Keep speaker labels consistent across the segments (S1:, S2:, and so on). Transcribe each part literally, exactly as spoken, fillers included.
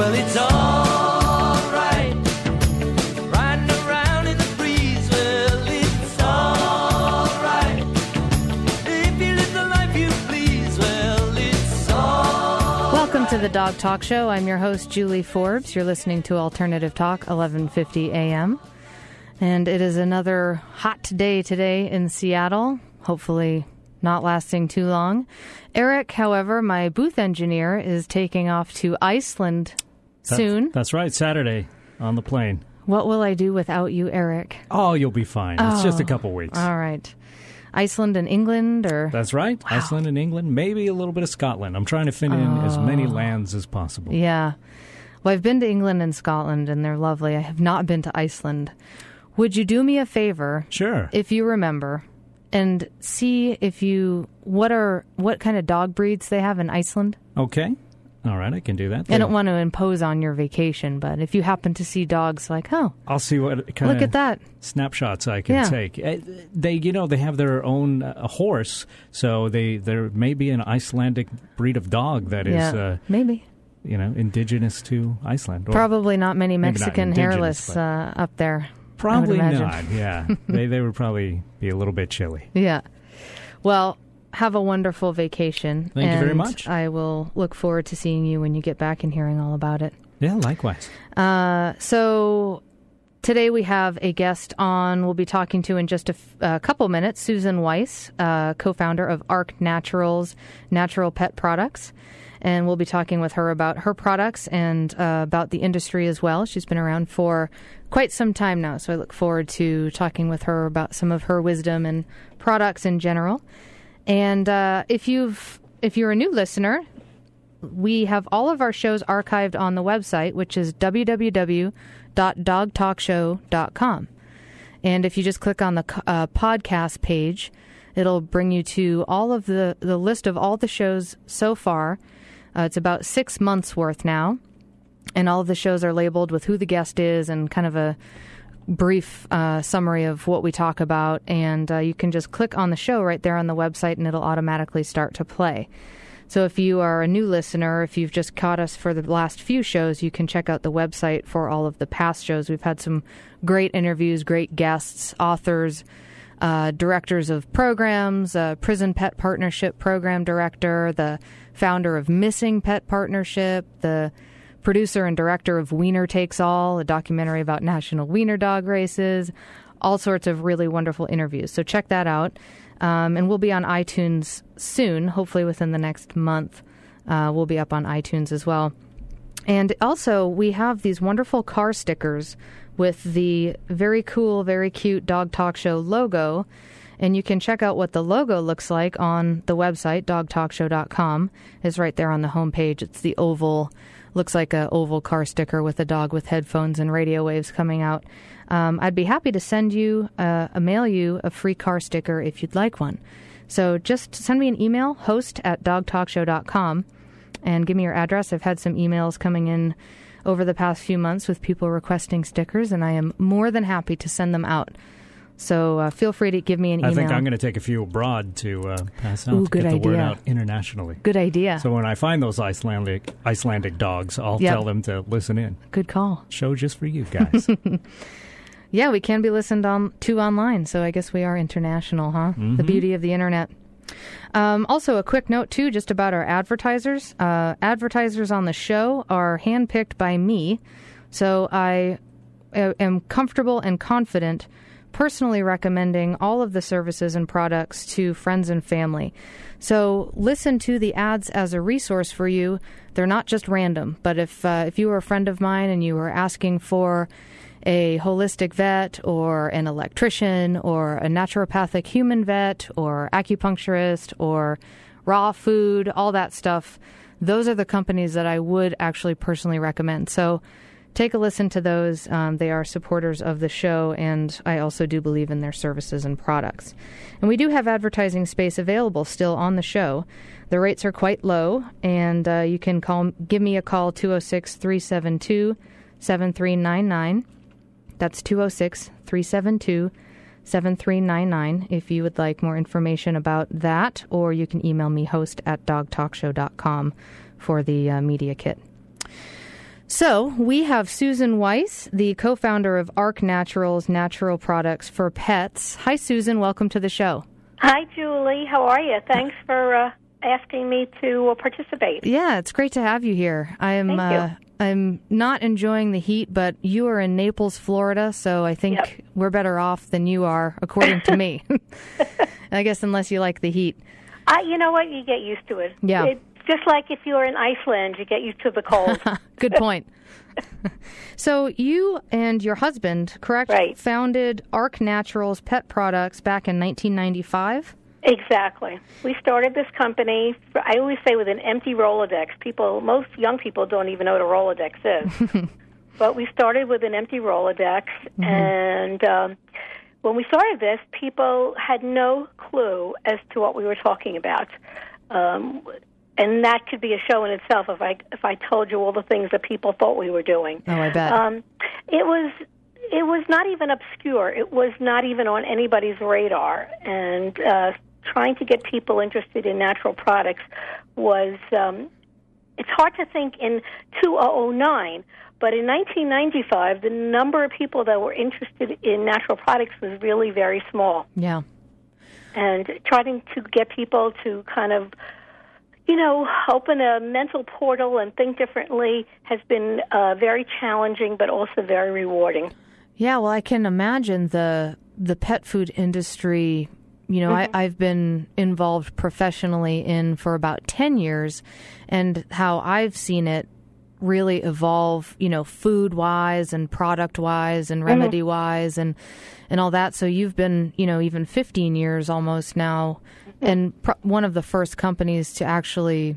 S1: Well, it's all right. Riding around in the breeze. Well, it's all right. If you live the life you please. Well, it's all
S2: Welcome to the Dog Talk Show. I'm your host, Julie Forbes. You're listening to Alternative Talk, eleven fifty a.m. And it is another hot day today in Seattle. Hopefully not lasting too long. Eric, however, my booth engineer, is taking off to Iceland soon.
S3: That's, that's right, Saturday on the plane.
S2: What will I do without you, Eric?
S3: Oh, you'll be fine.
S2: Oh,
S3: it's just a couple weeks.
S2: All right. Iceland and England, or
S3: That's right.
S2: Wow.
S3: Iceland and England, maybe a little bit of Scotland. I'm trying to fit in
S2: oh.
S3: as many lands as possible.
S2: Yeah. Well, I've been to England and Scotland, and they're lovely. I have not been to Iceland. Would you do me a favor?
S3: Sure.
S2: If you remember, and see if you what are what kind of dog breeds they have in Iceland.
S3: Okay. All right, I can do that.
S2: I don't want to impose on your vacation, but if you happen to see dogs like, oh,
S3: I'll see what kind
S2: look
S3: of
S2: at that.
S3: snapshots I can
S2: Yeah.
S3: take. Uh, They, you know, they have their own uh, horse, so they there may be an Icelandic breed of dog that is,
S2: yeah,
S3: uh,
S2: maybe.
S3: you know, indigenous to Iceland. Or
S2: Probably not many
S3: maybe not
S2: Mexican
S3: indigenous,
S2: hairless
S3: but-
S2: uh, up there.
S3: Probably
S2: I would
S3: not.
S2: imagine.
S3: Yeah, they they would probably be a little bit chilly.
S2: Yeah. Well, have a wonderful vacation.
S3: Thank you very
S2: and
S3: much.
S2: I will look forward to seeing you when you get back and hearing all about it.
S3: Yeah, likewise.
S2: Uh, so today we have a guest on. We'll be talking to in just a f- a couple minutes, Susan Weiss, uh, co-founder of Arc Naturals Natural Pet Products. And we'll be talking with her about her products and uh, about the industry as well. She's been around for quite some time now, so I look forward to talking with her about some of her wisdom and products in general. And uh, if you've if you're a new listener, we have all of our shows archived on the website, which is w w w dot dog talk show dot com. And if you just click on the uh, podcast page, it'll bring you to all of the, the list of all the shows so far. Uh, it's about six months worth now. And all of the shows are labeled with who the guest is and kind of a brief uh, summary of what we talk about. And uh, you can just click on the show right there on the website and it'll automatically start to play. So if you are a new listener, if you've just caught us for the last few shows, you can check out the website for all of the past shows. We've had some great interviews, great guests, authors, uh, directors of programs, uh, Prison Pet Partnership Program Director, the founder of Missing Pet Partnership, the producer and director of Wiener Takes All, a documentary about national wiener dog races, all sorts of really wonderful interviews. So check that out. Um, and we'll be on iTunes soon, hopefully within the next month. Uh, we'll be up on iTunes as well. And also, we have these wonderful car stickers with the very cool, very cute Dog Talk Show logo. And you can check out what the logo looks like on the website, dog talk show dot com. It's right there on the homepage. It's the oval, looks like an oval car sticker with a dog with headphones and radio waves coming out. Um, I'd be happy to send you, uh, a mail you a free car sticker if you'd like one. So just send me an email, host at dog talk show dot com, and give me your address. I've had some emails coming in over the past few months with people requesting stickers, and I am more than happy to send them out. So uh, feel free to give me an email.
S3: I think I'm going to take a few abroad to uh, pass out,
S2: Ooh,
S3: to
S2: good
S3: get the word
S2: idea.
S3: out internationally.
S2: Good idea.
S3: So when I find those Icelandic Icelandic dogs, I'll
S2: Yep.
S3: tell them to listen in.
S2: Good call.
S3: Show just for you guys.
S2: Yeah, we can be listened on to online, so I guess we are international, huh?
S3: Mm-hmm.
S2: The beauty of the internet. Um, also, a quick note, too, just about our advertisers. Uh, advertisers on the show are handpicked by me, so I uh, am comfortable and confident personally recommending all of the services and products to friends and family. So listen to the ads as a resource for you. They're not just random, but if uh, if you were a friend of mine and you were asking for a holistic vet or an electrician or a naturopathic human vet or acupuncturist or raw food, all that stuff, those are the companies that I would actually personally recommend. So take a listen to those. Um, they are supporters of the show, and I also do believe in their services and products. And we do have advertising space available still on the show. The rates are quite low, and uh, you can call, give me a call, two oh six, three seven two, seven three nine nine. That's two oh six, three seven two, seven three nine nine if you would like more information about that, or you can email me, host at dog talk show dot com for the uh, media kit. So we have Susan Weiss, the co-founder of Arc Naturals, natural products for pets. Hi, Susan. Welcome to the show.
S4: Hi, Julie. How are you? Thanks for uh, asking me to uh, participate.
S2: Yeah, it's great to have you here. I am.
S4: Thank
S2: uh,
S4: you.
S2: I'm not enjoying the heat, but you are in Naples, Florida, so I think
S4: Yep.
S2: we're better off than you are, according to me. I guess unless you like the heat.
S4: Uh, you know what? You get used to it.
S2: Yeah.
S4: It's just like if you're in Iceland, you get used to the cold.
S2: Good point. So you and your husband, correct,
S4: Right.
S2: founded Arc Naturals Pet Products back in nineteen ninety-five?
S4: Exactly. We started this company, I always say, with an empty Rolodex. People, most young people don't even know what a Rolodex is. But we started with an empty Rolodex, mm-hmm. and um, when we started this, people had no clue as to what we were talking about. Um, and that could be a show in itself if I if I told you all the things that people thought we were doing.
S2: Oh, I bet.
S4: Um, it was it was not even obscure. It was not even on anybody's radar. And uh, trying to get people interested in natural products was, um, it's hard to think in two thousand nine, but in nineteen ninety-five, the number of people that were interested in natural products was really very small.
S2: Yeah.
S4: And trying to get people to kind of, you know, open a mental portal and think differently has been uh, very challenging, but also very rewarding.
S2: Yeah, well, I can imagine the the pet food industry. You know, mm-hmm. I, I've been involved professionally in for about ten years, and how I've seen it really evolve, you know, food-wise and product-wise and remedy-wise and, and all that. So you've been, you know, even fifteen years almost now, mm-hmm. and pr- one of the first companies to actually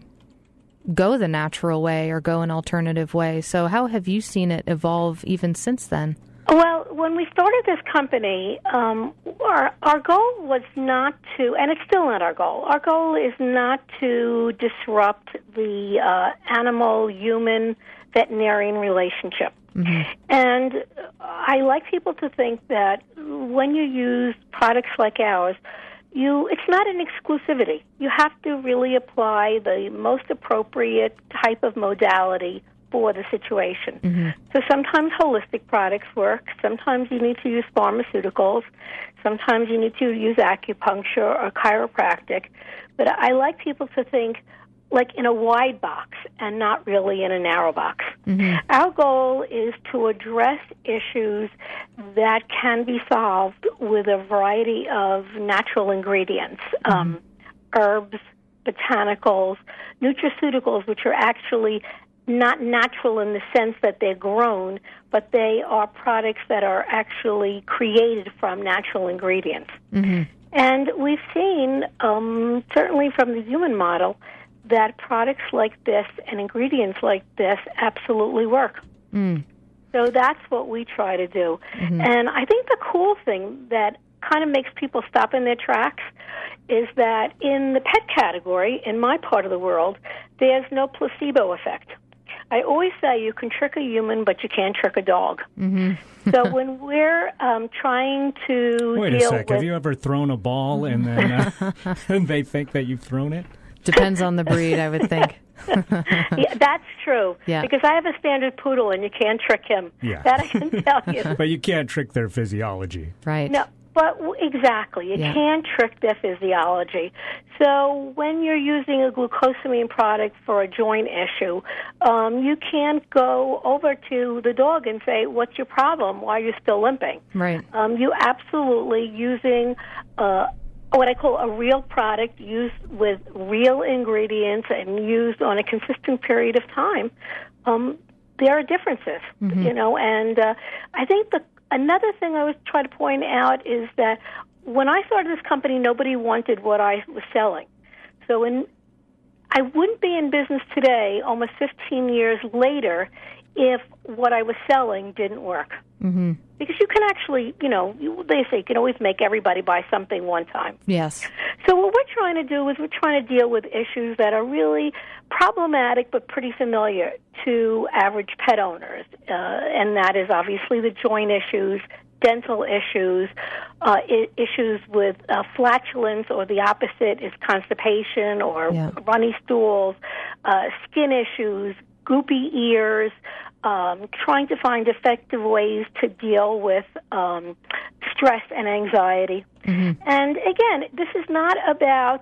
S2: go the natural way or go an alternative way. So how have you seen it evolve even since then?
S4: Well, when we started this company, um, our our goal was not to, and it's still not our goal. Our goal is not to disrupt the uh, animal-human veterinarian relationship. Mm-hmm. And I like people to think that when you use products like ours, you it's not an exclusivity. You have to really apply the most appropriate type of modality for the situation. Mm-hmm. So sometimes holistic products work. Sometimes you need to use pharmaceuticals. Sometimes you need to use acupuncture or chiropractic. But I like people to think like in a wide box and not really in a narrow box. Mm-hmm. Our goal is to address issues that can be solved with a variety of natural ingredients, mm-hmm. um, herbs, botanicals, nutraceuticals, which are actually not natural in the sense that they're grown, but they are products that are actually created from natural ingredients. Mm-hmm. And we've seen, um, certainly from the human model, that products like this and ingredients like this absolutely work. Mm. So that's what we try to do. Mm-hmm. And I think the cool thing that kind of makes people stop in their tracks is that in the pet category, in my part of the world, there's no placebo effect. I always say you can trick a human, but you can't trick a dog. Mm-hmm. So when we're um, trying to
S3: Wait
S4: deal
S3: a sec.
S4: with...
S3: Have you ever thrown a ball and then uh, and they think that you've thrown it?
S2: Depends on the breed, I would think.
S4: Yeah, that's true.
S2: Yeah.
S4: Because I have a standard poodle, and you can't trick him.
S3: Yeah.
S4: That I can tell you.
S3: But you can't trick their physiology.
S2: Right.
S4: No, but exactly. You
S2: yeah.
S4: can't trick their physiology. So when you're using a glucosamine product for a joint issue, um, you can't go over to the dog and say, what's your problem? Why are you still limping?
S2: Right.
S4: Um, you absolutely using uh, what I call a real product used with real ingredients and used on a consistent period of time. Um, there are differences, mm-hmm. you know, and uh, I think the another thing I was trying to point out is that when I started this company, nobody wanted what I was selling. So in, I wouldn't be in business today, almost fifteen years later, if what I was selling didn't work. Mm-hmm. Because you can actually, you know, you, they say you can always make everybody buy something one time.
S2: Yes.
S4: So what we're trying to do is we're trying to deal with issues that are really problematic but pretty familiar to average pet owners, uh, and that is obviously the joint issues, dental issues, uh, I- issues with uh, flatulence, or the opposite is constipation or yeah. runny stools, uh, skin issues, goopy ears, um, trying to find effective ways to deal with um, stress and anxiety. Mm-hmm. And again, this is not about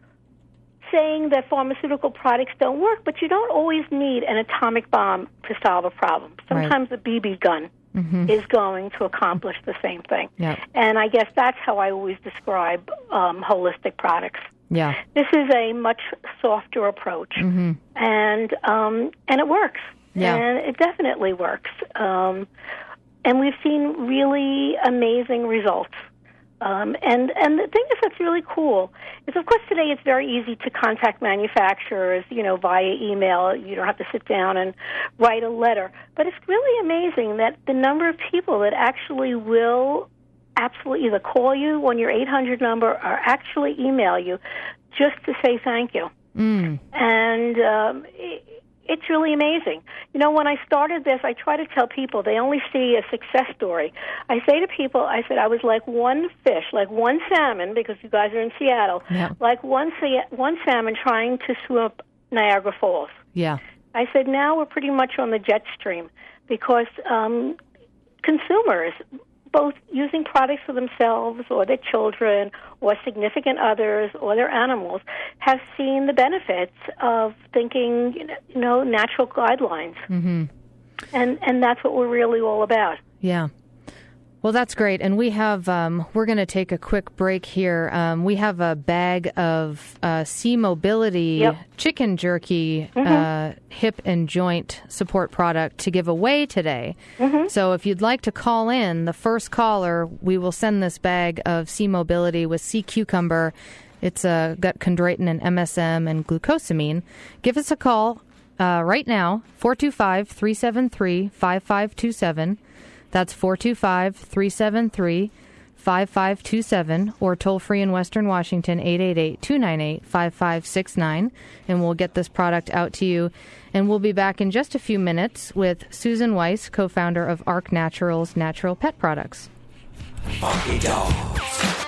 S4: saying that pharmaceutical products don't work, but you don't always need an atomic bomb to solve a problem. Sometimes right. a B B gun mm-hmm. is going to accomplish the same thing.
S2: Yep.
S4: And I guess that's how I always describe um, holistic products.
S2: Yeah.
S4: This is a much softer approach,
S2: mm-hmm.
S4: and um, and it works.
S2: Yeah.
S4: And it definitely works. Um, and we've seen really amazing results. Um, and, and the thing is that's really cool is, of course, today it's very easy to contact manufacturers, you know, via email. You don't have to sit down and write a letter. But it's really amazing that the number of people that actually will absolutely either call you on your eight hundred number or actually email you just to say thank you.
S2: Mm.
S4: And um, it, it's really amazing. You know, when I started this, I try to tell people they only see a success story. I say to people, I said I was like one fish, like one salmon, because you guys are in Seattle,
S2: yeah.
S4: like one one salmon trying to swim up Niagara Falls.
S2: Yeah.
S4: I said now we're pretty much on the jet stream because um, consumers, both using products for themselves or their children or significant others or their animals, have seen the benefits of thinking, you know, natural guidelines.
S2: Mm-hmm.
S4: And and that's what we're really all about.
S2: Yeah. Well, that's great. And we have, um, we're going to take a quick break here. Um, we have a bag of uh, C Mobility
S4: yep.
S2: chicken jerky mm-hmm. uh, hip and joint support product to give away today. Mm-hmm. So if you'd like to call in, the first caller, we will send this bag of C Mobility with C Cucumber. It's uh, got chondroitin and M S M and glucosamine. Give us a call uh, right now, four two five, three seven three, five five two seven. That's four two five, three seven three, five five two seven, or toll free in Western Washington, eight eight eight, two nine eight, five five six nine, and we'll get this product out to you. And we'll be back in just a few minutes with Susan Weiss, co-founder of Arc Naturals Natural Pet Products.
S5: Funky dogs,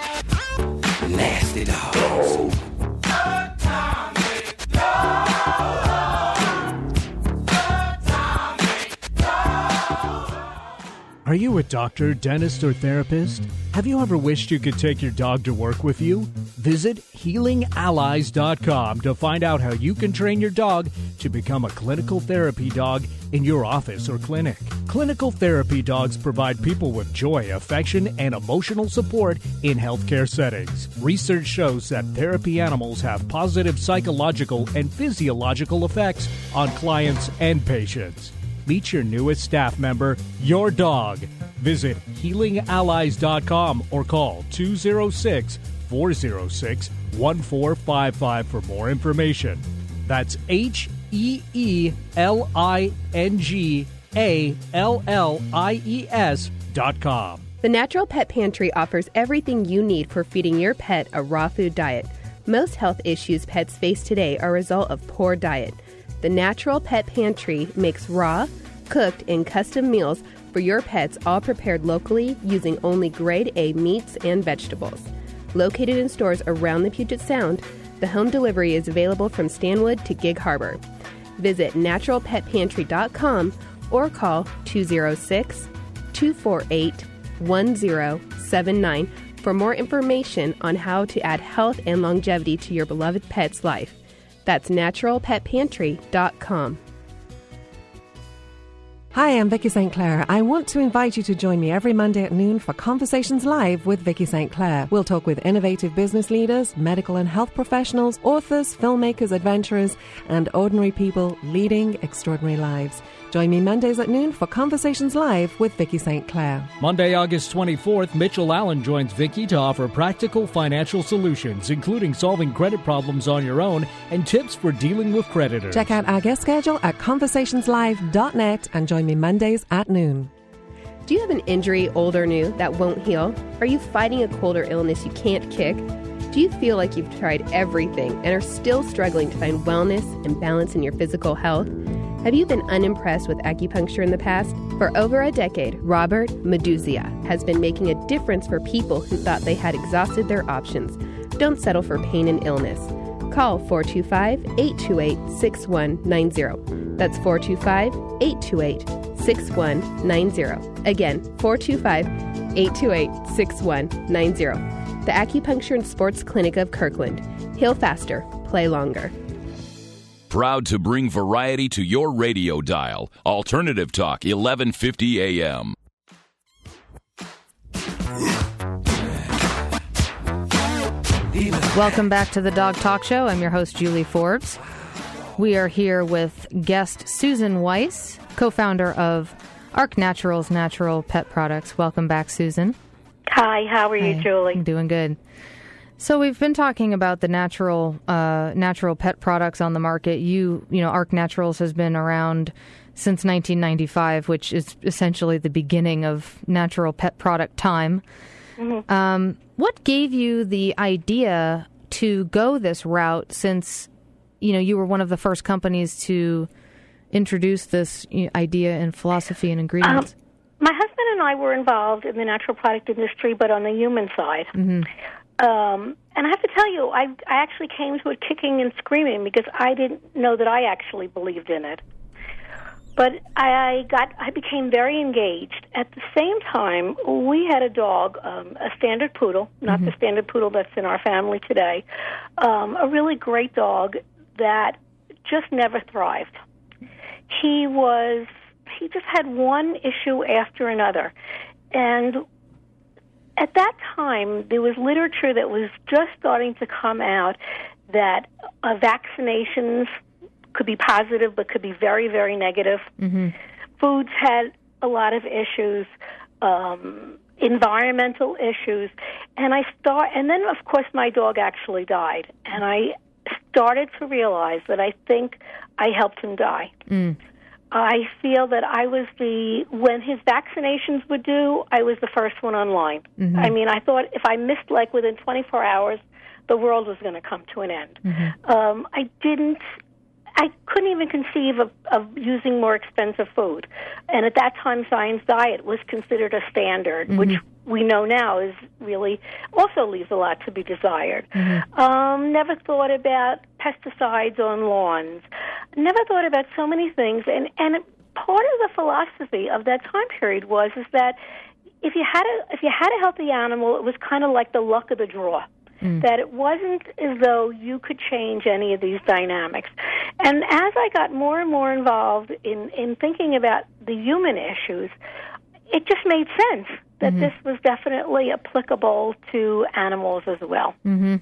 S5: nasty dogs.
S6: Are you a doctor, dentist, or therapist? Have you ever wished you could take your dog to work with you? Visit healing allies dot com to find out how you can train your dog to become a clinical therapy dog in your office or clinic. Clinical therapy dogs provide people with joy, affection, and emotional support in healthcare settings. Research shows that therapy animals have positive psychological and physiological effects on clients and patients. Meet your newest staff member, your dog. Visit healing allies dot com or call two oh six, four oh six, one four five five for more information. That's H E E L I N G A L L I E S dot com.
S7: The Natural Pet Pantry offers everything you need for feeding your pet a raw food diet. Most health issues pets face today are a result of poor diet. The Natural Pet Pantry makes raw, cooked, and custom meals for your pets, all prepared locally using only grade A meats and vegetables. Located in stores around the Puget Sound, the home delivery is available from Stanwood to Gig Harbor. Visit natural pet pantry dot com or call two oh six, two four eight, one oh seven nine for more information on how to add health and longevity to your beloved pet's life. That's natural pet pantry dot com.
S8: Hi, I'm Vicky Saint Clair. I want to invite you to join me every Monday at noon for Conversations Live with Vicky Saint Clair. We'll talk with innovative business leaders, medical and health professionals, authors, filmmakers, adventurers, and ordinary people leading extraordinary lives. Join me Mondays at noon for Conversations Live with Vicky Saint Clair.
S3: Monday, August twenty-fourth, Mitchell Allen joins Vicky to offer practical financial solutions, including solving credit problems on your own and tips for dealing with creditors.
S8: Check out our guest schedule at conversations live dot net and join me Mondays at noon.
S7: Do you have an injury, old or new, that won't heal? Are you fighting a cold or illness you can't kick? Do you feel like you've tried everything and are still struggling to find wellness and balance in your physical health? Have you been unimpressed with acupuncture in the past? For over a decade, Robert Meduzia has been making a difference for people who thought they had exhausted their options. Don't settle for pain and illness. Call four two five, eight two eight, six one nine zero. That's four two five, eight two eight, six one nine zero. Again, four two five, eight two eight, six one nine zero. The Acupuncture and Sports Clinic of Kirkland. Heal faster, play longer.
S9: Proud to bring variety to your radio dial. Alternative Talk, eleven fifty A M.
S2: Welcome back to the Dog Talk Show. I'm your host, Julie Forbes. We are here with guest Susan Weiss, co-founder of Arc Naturals Natural Pet Products. Welcome back, Susan.
S4: Hi, how are you,
S2: Hi.
S4: Julie?
S2: I'm doing good. So we've been talking about the natural uh, natural pet products on the market. You, you know, Arc Naturals has been around since nineteen ninety-five, which is essentially the beginning of natural pet product time. Mm-hmm. Um, what gave you the idea to go this route, since, you know, you were one of the first companies to introduce this you know, idea and philosophy and ingredients?
S4: Um, my husband and I were involved in the natural product industry, but on the human side.
S2: Mm-hmm.
S4: Um, and I have to tell you, I, I actually came to it kicking and screaming because I didn't know that I actually believed in it. But I got, I became very engaged. At the same time, we had a dog, um, a standard poodle, not mm-hmm. the standard poodle that's in our family today, um, a really great dog that just never thrived. He was, he just had one issue after another. And at that time, there was literature that was just starting to come out that uh, vaccinations could be positive but could be very, very negative. Mm-hmm. Foods had a lot of issues, um, environmental issues. And I start, and then, of course, my dog actually died. And I started to realize that I think I helped him die. Mm. I feel that I was the, when his vaccinations were due, I was the first one online. Mm-hmm. I mean, I thought if I missed, like, within twenty-four hours, the world was going to come to an end. Mm-hmm. Um, I didn't, I couldn't even conceive of, of using more expensive food. And at that time, Zion's diet was considered a standard, mm-hmm. which we know now is really also leaves a lot to be desired. Mm-hmm. Um, never thought about pesticides on lawns. Never thought about so many things. And, and part of the philosophy of that time period was is that if you had a if you had a healthy animal, it was kind of like the luck of the draw. Mm. That it wasn't as though you could change any of these dynamics. And as I got more and more involved in, in thinking about the human issues, it just made sense that mm-hmm. this was definitely applicable to animals as well. Mm-hmm.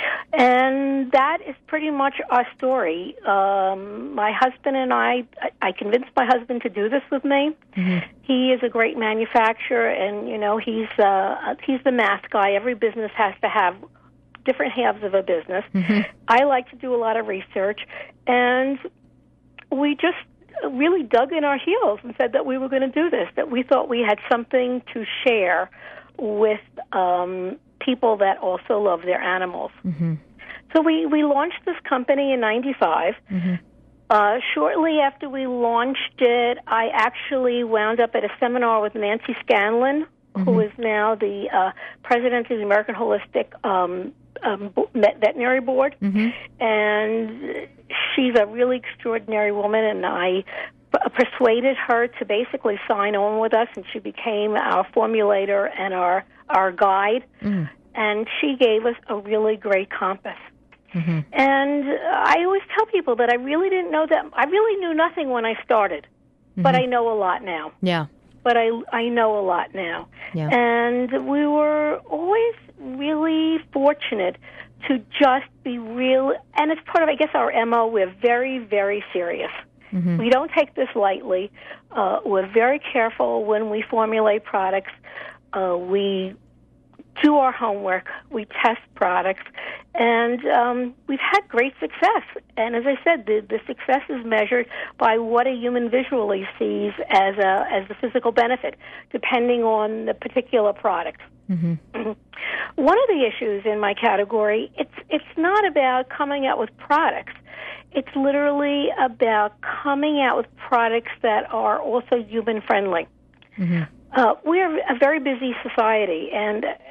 S4: And that is pretty much our story. Um, my husband and I, I convinced my husband to do this with me. Mm-hmm. He is a great manufacturer, and, you know, he's uh, he's the math guy. Every business has to have different halves of a business. Mm-hmm. I like to do a lot of research, and we just really dug in our heels and said that we were going to do this, that we thought we had something to share with um, people that also love their animals. Mm-hmm. So we, we launched this company in ninety-five. Mm-hmm. Uh, shortly after we launched it, I actually wound up at a seminar with Nancy Scanlon, mm-hmm. who is now the uh, president of the American Holistic um, um, Veterinary Board. Mm-hmm. And she's a really extraordinary woman, and I p- persuaded her to basically sign on with us, and she became our formulator and our, our guide. Mm. And she gave us a really great compass. Mm-hmm. And I always tell people that I really didn't know that. I really knew nothing when I started, mm-hmm. but I know a lot now.
S2: Yeah.
S4: But I, I know a lot now.
S2: Yeah.
S4: And we were always really fortunate to just be real. And it's part of, I guess, our M O. We're very, very serious. Mm-hmm. We don't take this lightly. Uh, we're very careful when we formulate products. Uh, we do our homework. We test products. And um, we've had great success. And as I said, the, the success is measured by what a human visually sees as a as the physical benefit, depending on the particular product. Mm-hmm. One of the issues in my category, it's it's not about coming out with products. It's literally about coming out with products that are also human-friendly. Mm-hmm. Uh, we're a very busy society, and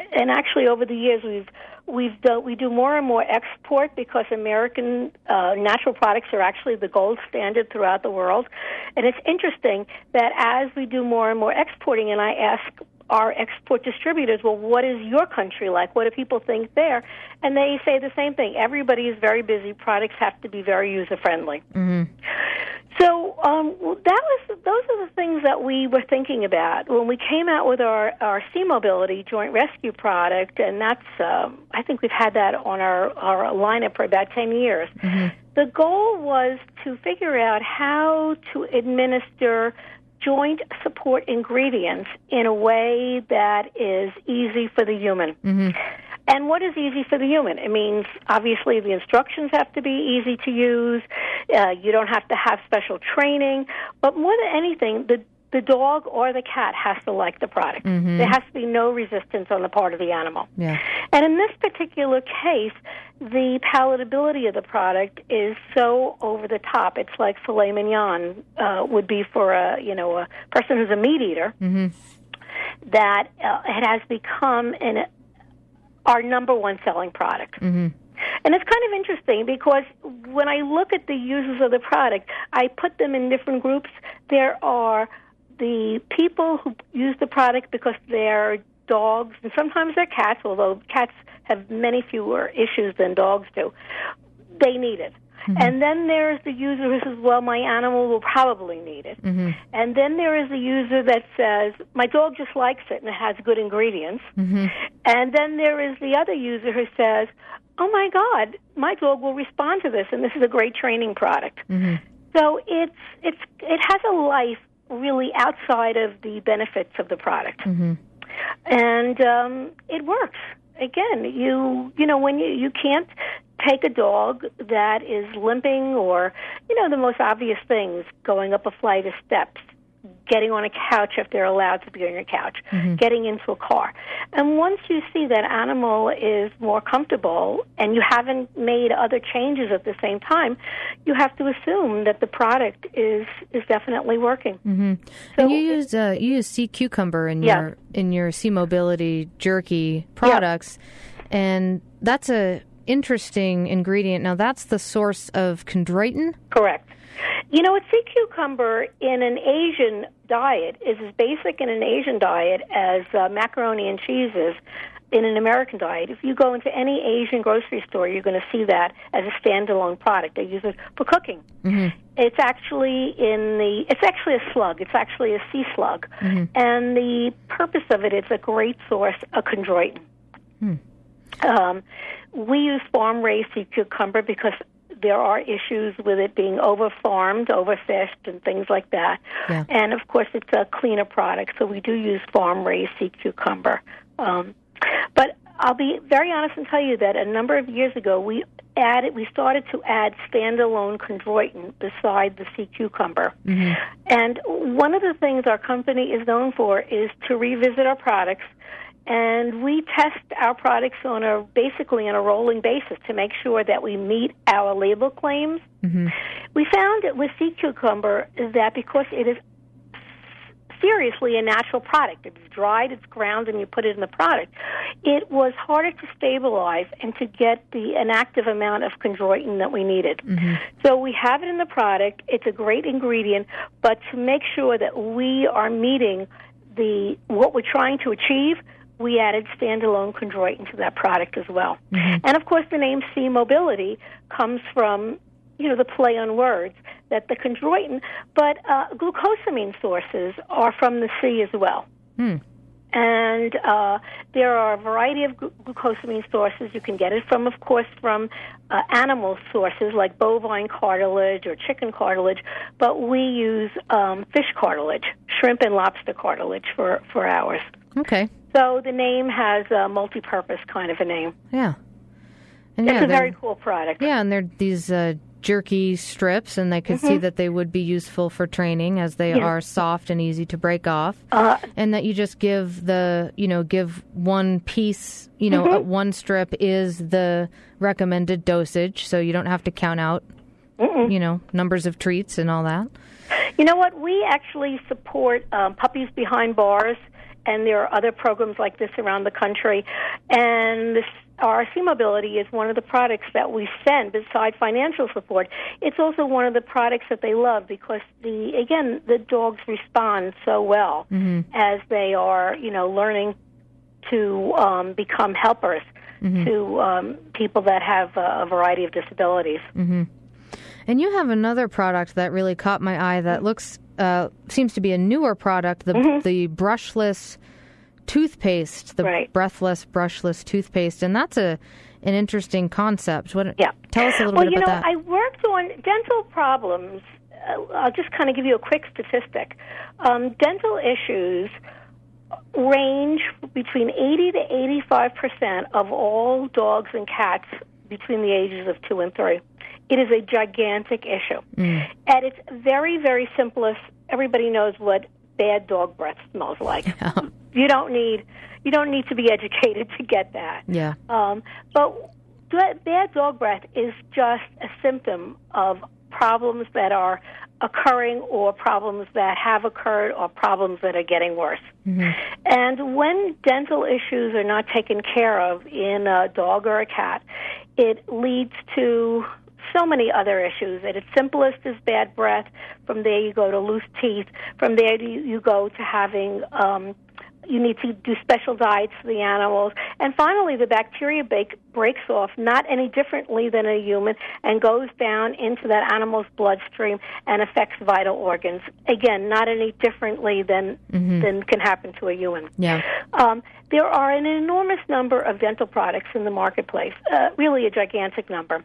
S4: and actually over the years we've we've done, we do more and more export because American uh, natural products are actually the gold standard throughout the world. And it's interesting that as we do more and more exporting, and I ask our export distributors, well, what is your country like? What do people think there? And they say the same thing. Everybody is very busy. Products have to be very user-friendly.
S2: Mm-hmm.
S4: So um, that was those are the things that we were thinking about when we came out with our, our Sea Mobility Joint Rescue product, and that's um, I think we've had that on our, our lineup for about ten years.
S2: Mm-hmm.
S4: The goal was to figure out how to administer joint support ingredients in a way that is easy for the human.
S2: Mm-hmm.
S4: And what is easy for the human? It means, obviously, the instructions have to be easy to use. Uh, you don't have to have special training. But more than anything, the the dog or the cat has to like the product.
S2: Mm-hmm.
S4: There has to be no resistance on the part of the animal.
S2: Yeah.
S4: And in this particular case, the palatability of the product is so over the top. It's like filet mignon uh, would be for a you know a person who's a meat eater.
S2: Mm-hmm.
S4: That uh, it has become an our number one selling product.
S2: Mm-hmm.
S4: And it's kind of interesting because when I look at the users of the product, I put them in different groups. There are the people who use the product because they're dogs, and sometimes they're cats, although cats have many fewer issues than dogs do. They need it. Mm-hmm. And then there's the user who says, well, my animal will probably need it.
S2: Mm-hmm.
S4: And then there is the user that says, my dog just likes it and it has good ingredients.
S2: Mm-hmm.
S4: And then there is the other user who says, oh, my God, my dog will respond to this, and this is a great training product.
S2: Mm-hmm.
S4: So it's it's it has a life really outside of the benefits of the product.
S2: Mm-hmm.
S4: And um, it works. Again, you you know, when you, you can't take a dog that is limping or, you know, the most obvious things, going up a flight of steps, getting on a couch if they're allowed to be on your couch,
S2: mm-hmm.
S4: getting into a car. And once you see that animal is more comfortable and you haven't made other changes at the same time, you have to assume that the product is, is definitely working.
S2: Mm-hmm.
S4: So
S2: and you use uh, you use sea cucumber in
S4: yeah.
S2: your in your Sea Mobility jerky products, yeah. and that's a interesting ingredient. Now, that's the source of chondroitin?
S4: Correct. You know, a sea cucumber in an Asian diet is as basic in an Asian diet as uh, macaroni and cheese is in an American diet. If you go into any Asian grocery store, you're going to see that as a standalone product. They use it for cooking.
S2: Mm-hmm.
S4: It's actually in the. It's actually a slug. It's actually a sea slug,
S2: mm-hmm.
S4: and the purpose of it is a great source of chondroitin.
S2: Hmm.
S4: Um, we use farm-raised sea cucumber because there are issues with it being over-farmed, overfished, and things like that.
S2: Yeah.
S4: And, of course, it's a cleaner product, so we do use farm-raised sea cucumber. Um, but I'll be very honest and tell you that a number of years ago, we added, we started to add standalone chondroitin beside the sea cucumber.
S2: Mm-hmm.
S4: And one of the things our company is known for is to revisit our products. And we test our products on a basically on a rolling basis to make sure that we meet our label claims.
S2: Mm-hmm.
S4: We found that with sea cucumber is that because it is seriously a natural product, it's dried, it's ground, and you put it in the product, it was harder to stabilize and to get the an active amount of chondroitin that we needed.
S2: Mm-hmm.
S4: So we have it in the product. It's a great ingredient, but to make sure that we are meeting the what we're trying to achieve, we added standalone chondroitin to that product as well.
S2: Mm-hmm.
S4: And, of course, the name Sea Mobility comes from, you know, the play on words, that the chondroitin, but uh, glucosamine sources are from the sea as well.
S2: Hmm.
S4: And uh, there are a variety of glu- glucosamine sources. You can get it from, of course, from uh, animal sources like bovine cartilage or chicken cartilage, but we use um, fish cartilage, shrimp and lobster cartilage for, for ours.
S2: Okay.
S4: So the name has a multi-purpose kind of a name.
S2: Yeah. And
S4: it's
S2: yeah,
S4: a very cool product.
S2: Yeah, and they're these uh, jerky strips, and I could
S4: mm-hmm.
S2: see that they would be useful for training as they
S4: yes.
S2: are soft and easy to break off.
S4: Uh,
S2: and that you just give the, you know, give one piece, you know,
S4: mm-hmm.
S2: uh, one strip is the recommended dosage, so you don't have to count out,
S4: Mm-mm.
S2: you know, numbers of treats and all that.
S4: You know what? We actually support um, Puppies Behind Bars and there are other programs like this around the country. And this, our C-Mobility is one of the products that we send besides financial support. It's also one of the products that they love because, the again, the dogs respond so well mm-hmm. as they are, you know, learning to um, become helpers mm-hmm. to um, people that have a variety of disabilities.
S2: Mm-hmm. And you have another product that really caught my eye that looks uh, seems to be a newer product, the mm-hmm. the brushless toothpaste, the
S4: right.
S2: breathless, brushless toothpaste, and that's a an interesting concept. What?
S4: Yeah.
S2: Tell us a little
S4: well,
S2: bit about
S4: that. Well, you know,
S2: that.
S4: I worked on dental problems. Uh, I'll just kind of give you a quick statistic. Um, dental issues range between eighty to eighty-five percent of all dogs and cats between the ages of two and three. It is a gigantic issue. Mm. At its very, very simplest, everybody knows what bad dog breath smells like. Yeah. You don't need you don't need to be educated to get that.
S2: Yeah.
S4: Um, but bad dog breath is just a symptom of problems that are occurring or problems that have occurred or problems that are getting worse. Mm-hmm. And when dental issues are not taken care of in a dog or a cat, it leads to so many other issues. At its simplest is bad breath. From there you go to loose teeth. From there you, you go to having, um, you need to do special diets for the animals. And finally the bacteria bake, breaks off not any differently than a human and goes down into that animal's bloodstream and affects vital organs. Again, not any differently than, mm-hmm. than can happen to a human.
S2: Yeah.
S4: Um, there are an enormous number of dental products in the marketplace, uh, really a gigantic number.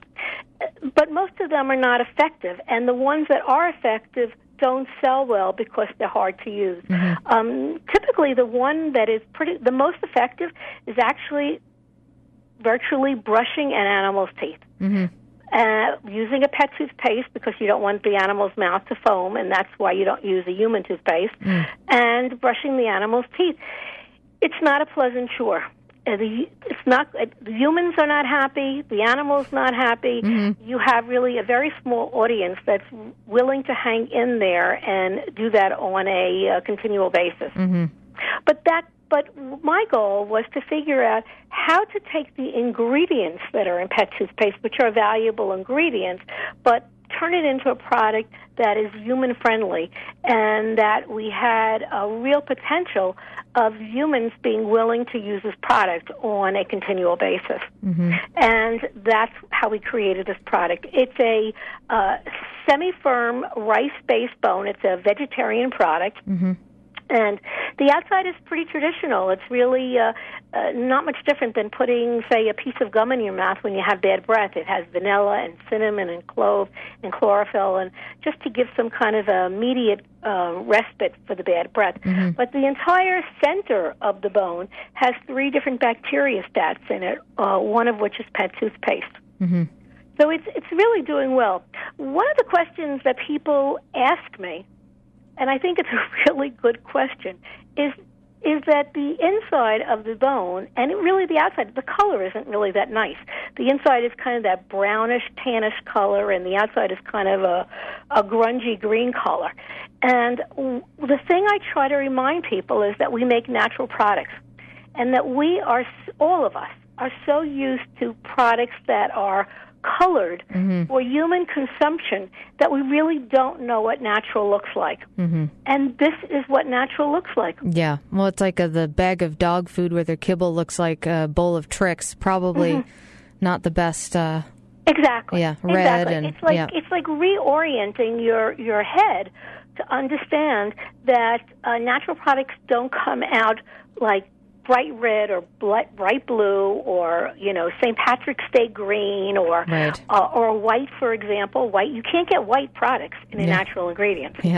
S4: But most of them are not effective, and the ones that are effective don't sell well because they're hard to use. Mm-hmm. Um, typically, the one that is pretty, the most effective is actually virtually brushing an animal's teeth. Mm-hmm. Uh, using a pet toothpaste because you don't want the animal's mouth to foam, and that's why you don't use a human toothpaste, mm. and brushing the animal's teeth. It's not a pleasant chore. Uh, the, it's not. Uh, the humans are not happy. The animal's not happy. Mm-hmm. You have really a very small audience that's willing to hang in there and do that on a uh, continual basis. Mm-hmm. But that. But my goal was to figure out how to take the ingredients that are in pet toothpaste, which are valuable ingredients, but turn it into a product that is human-friendly and that we had a real potential of humans being willing to use this product on a continual basis. Mm-hmm. And that's how we created this product. It's a uh, semi-firm rice-based bone. It's a vegetarian product. Mm-hmm. And the outside is pretty traditional. It's really uh, uh, not much different than putting, say, a piece of gum in your mouth when you have bad breath. It has vanilla and cinnamon and clove and chlorophyll, and just to give some kind of immediate uh, respite for the bad breath. Mm-hmm. But the entire center of the bone has three different bacteriostats in it, uh, one of which is pet toothpaste. Mm-hmm. So it's it's really doing well. One of the questions that people ask me, and I think it's a really good question, is is that the inside of the bone, and it really the outside, the color isn't really that nice. The inside is kind of that brownish, tannish color, and the outside is kind of a, a grungy green color. And the thing I try to remind people is that we make natural products, and that we are, all of us, are so used to products that are colored mm-hmm. for human consumption that we really don't know what natural looks like. Mm-hmm. And this is what natural looks like.
S2: Yeah. Well, it's like a, the bag of dog food where their kibble looks like a bowl of Trix. Probably mm-hmm. not the best. Uh,
S4: exactly.
S2: Yeah. Red
S4: exactly.
S2: and
S4: it's like
S2: yeah.
S4: it's like reorienting your your head to understand that uh, natural products don't come out like bright red or bright blue or, you know, Saint Patrick's Day green or
S2: right.
S4: uh, or white, for example. White, you can't get white products in a
S2: yeah.
S4: natural ingredient.
S2: Yeah.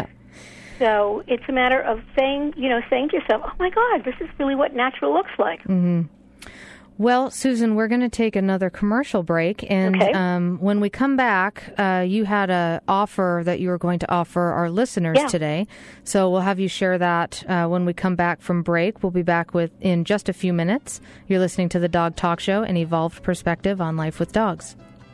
S4: So it's a matter of saying, you know, saying to yourself, oh, my God, this is really what natural looks like.
S2: Mm-hmm. Well, Susan, we're going to take another commercial break, and
S4: okay.
S2: um, when we come back, uh, you had an offer that you were going to offer our listeners
S4: yeah.
S2: today, so we'll have you share that uh, when we come back from break. We'll be back with in just a few minutes. You're listening to the Dog Talk Show, an evolved perspective on life with dogs.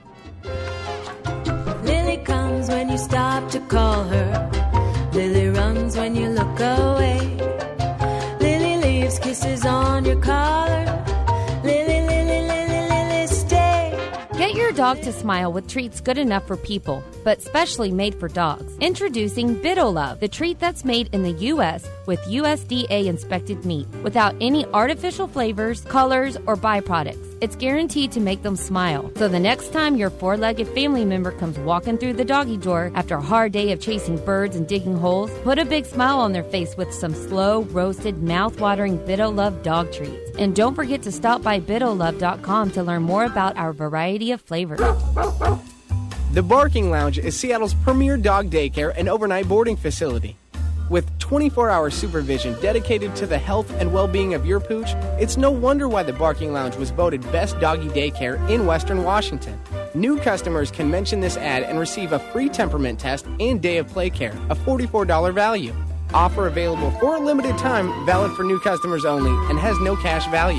S10: Lily comes when you stop to call her. Lily runs when you look away. Lily laces on your collar. Lily, Lily, Lily, Lily, stay.
S11: Get your dog to smile with treats good enough for people, but specially made for dogs. Introducing BitoLove, the treat that's made in the U S with U S D A-inspected meat, without any artificial flavors, colors, or byproducts. It's guaranteed to make them smile. So the next time your four-legged family member comes walking through the doggy door after a hard day of chasing birds and digging holes, put a big smile on their face with some slow, roasted, mouth-watering BitoLove dog treats. And don't forget to stop by Bito Love dot com to learn more about our variety of flavors.
S12: The Barking Lounge is Seattle's premier dog daycare and overnight boarding facility. With twenty-four hour supervision dedicated to the health and well-being of your pooch, it's no wonder why the Barking Lounge was voted best doggy daycare in Western Washington. New customers can mention this ad and receive a free temperament test and day of play care, a forty-four dollars value. Offer available for a limited time, valid for new customers only, and has no cash value.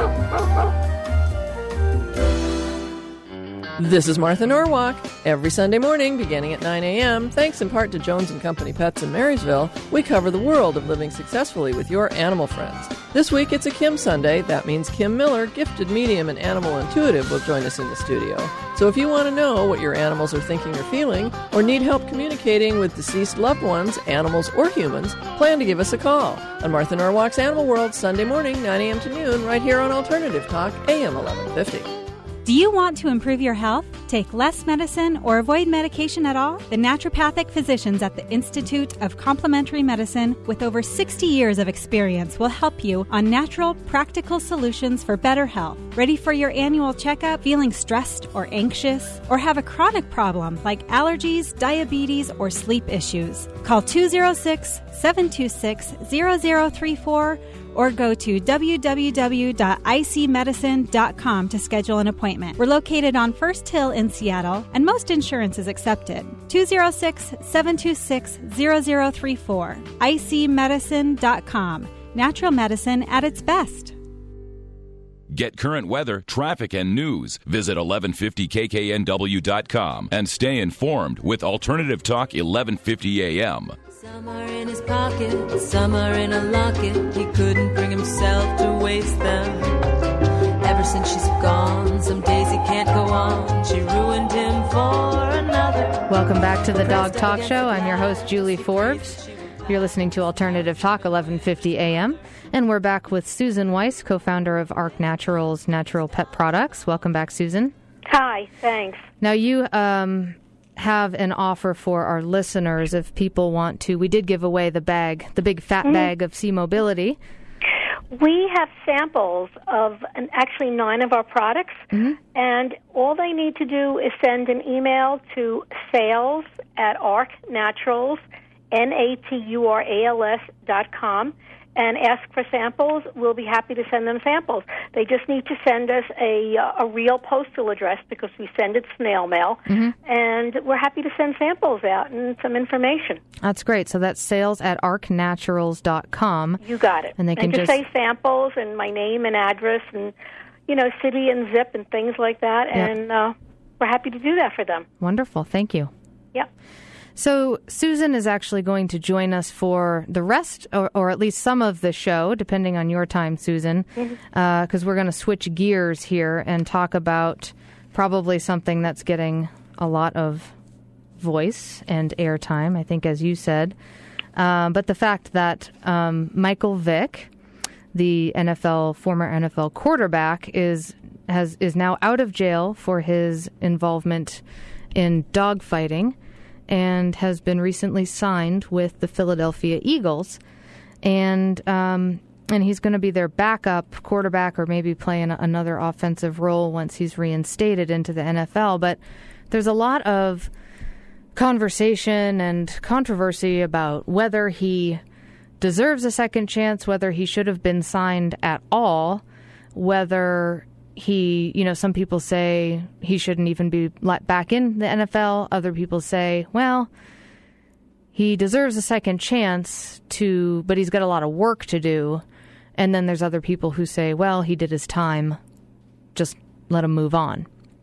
S13: This is Martha Norwalk. Every Sunday morning, beginning at nine a.m., thanks in part to Jones and Company Pets in Marysville, we cover the world of living successfully with your animal friends. This week, it's a Kim Sunday. That means Kim Miller, gifted medium and animal intuitive, will join us in the studio. So if you want to know what your animals are thinking or feeling, or need help communicating with deceased loved ones, animals or humans, plan to give us a call on Martha Norwalk's Animal World, Sunday morning, nine a.m. to noon, right here on Alternative Talk, A M eleven fifty.
S14: Do you want to improve your health, take less medicine, or avoid medication at all? The naturopathic physicians at the Institute of Complementary Medicine, with over sixty years of experience, will help you on natural, practical solutions for better health. Ready for your annual checkup? Feeling stressed or anxious? Or have a chronic problem like allergies, diabetes, or sleep issues? Call two oh six, seven two six, zero zero three four or go to w w w dot i c medicine dot com to schedule an appointment. We're located on First Hill in Seattle, and most insurance is accepted. two oh six, seven two six, zero zero three four. i c medicine dot com. Natural medicine at its best.
S9: Get current weather, traffic, and news. Visit eleven fifty k k n w dot com and stay informed with Alternative Talk eleven fifty a m.
S10: Some are in his pocket, some are in a locket. He couldn't bring himself to waste them. Ever since she's gone, some days he can't go on. She ruined him for another.
S2: Welcome back to the Dog Talk Show. I'm your host, Julie Forbes. You're listening to Alternative Talk, eleven fifty a m. And we're back with Susan Weiss, co-founder of Arc Naturals Natural Pet Products. Welcome back, Susan.
S4: Hi, thanks.
S2: Now, you um, have an offer for our listeners if people want to. We did give away the bag, the big fat mm-hmm. bag of C-Mobility.
S4: We have samples of an, actually nine of our products, mm-hmm. and all they need to do is send an email to sales at Arc Naturals, N A T U R A L S dot com, and ask for samples. We'll be happy to send them samples. They just need to send us a, a real postal address because we send it snail mail, mm-hmm. and we're happy to send samples out and some information.
S2: That's great. So that's sales at arc naturals dot com.
S4: You got it.
S2: And they can
S4: and just,
S2: just
S4: say samples and my name and address and, you know, city and zip and things like that, yep. and uh, we're happy to do that for them.
S2: Wonderful. Thank you.
S4: Yep.
S2: So Susan is actually going to join us for the rest, or, or at least some of the show, depending on your time, Susan, because mm-hmm. uh, we're going to switch gears here and talk about probably something that's getting a lot of voice and airtime, I think, as you said. Uh, but the fact that um, Michael Vick, the N F L former N F L quarterback, is has is now out of jail for his involvement in dogfighting, and has been recently signed with the Philadelphia Eagles. And um, and he's going to be their backup quarterback, or maybe play in another offensive role once he's reinstated into the N F L. But there's a lot of conversation and controversy about whether he deserves a second chance, whether he should have been signed at all, whether he, you know, some people say he shouldn't even be let back in the N F L. Other people say, well, he deserves a second chance to, but he's got a lot of work to do. And then there's other people who say, well, he did his time, just let him move on.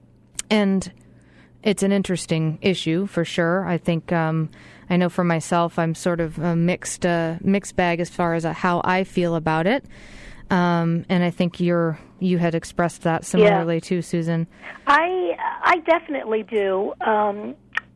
S2: And it's an interesting issue for sure. I think, um, I know for myself, I'm sort of a mixed, uh, mixed bag as far as uh, how I feel about it. Um, and I think you're you had expressed that similarly too, Susan.
S4: I I definitely do. Um,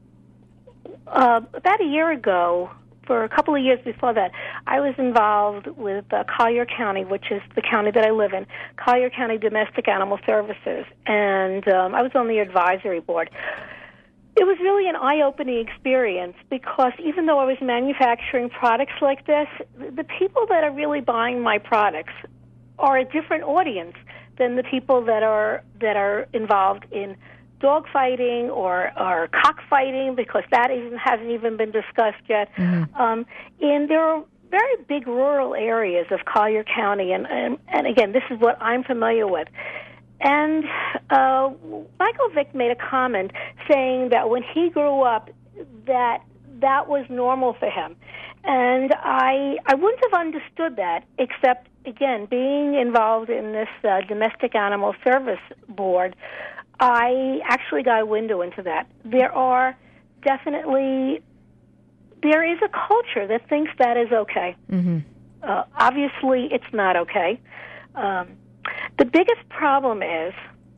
S4: uh, about a year ago, for a couple of years before that, I was involved with uh, Collier County, which is the county that I live in, Collier County Domestic Animal Services, and um, I was on the advisory board. It was really an eye-opening experience because even though I was manufacturing products like this, the people that are really buying my products are a different audience than the people that are that are involved in dog fighting or, or cockfighting, because that even, hasn't even been discussed yet. Mm-hmm. Um, and there are very big rural areas of Collier County, and, and, and again, this is what I'm familiar with. And uh, Michael Vick made a comment saying that when he grew up, that that was normal for him. And I I wouldn't have understood that, except, again, being involved in this uh, Domestic Animal Service Board, I actually got a window into that. There are definitely, there is a culture that thinks that is okay.
S2: Mm-hmm.
S4: Uh, obviously, it's not okay. Um, the biggest problem is,